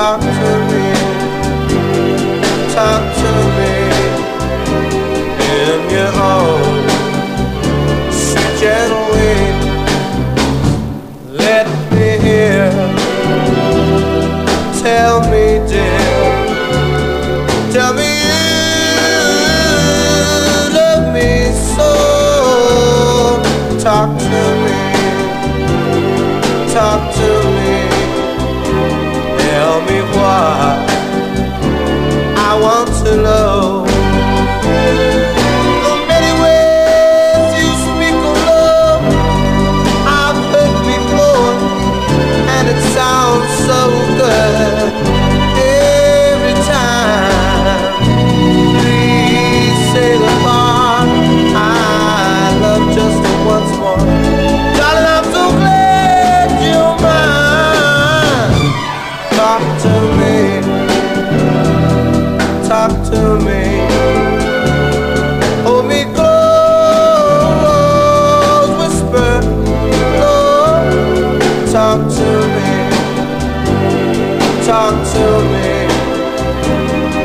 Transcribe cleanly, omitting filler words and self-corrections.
talk to me, talk to me in your own sweet gentle way. Let me hear, tell me dear, tell me you love me so. Talk to me, talk to me, tell me why I want to know. The many ways you speak of love I've heard before, and it sounds so good every time. Please say the part I love just once more. Darling, I'm so glad you're mine. Talk to me, talk to me.